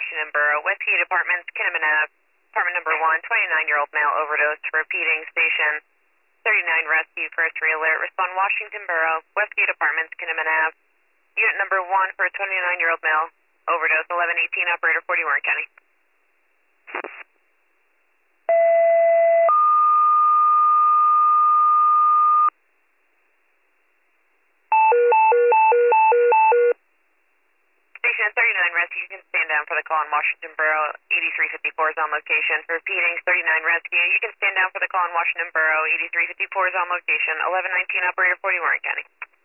Washington Borough, Westgate Apartments, Kinnaman Ave, apartment number 1, 29-year-old male overdose, repeating station 39 rescue, first re-alert, respond Washington Borough, Westgate Apartments, Kinnaman Ave, unit number 1 for a 29-year-old male, overdose, 1118, operator 40 Warren County. Station 39 rescue, you can stand down for the call on Washington Borough, 8354 is on location. For repeating 39 rescue, you can stand down for the call on Washington Borough, 8354 is on location, 1119, operator 40 Warren County.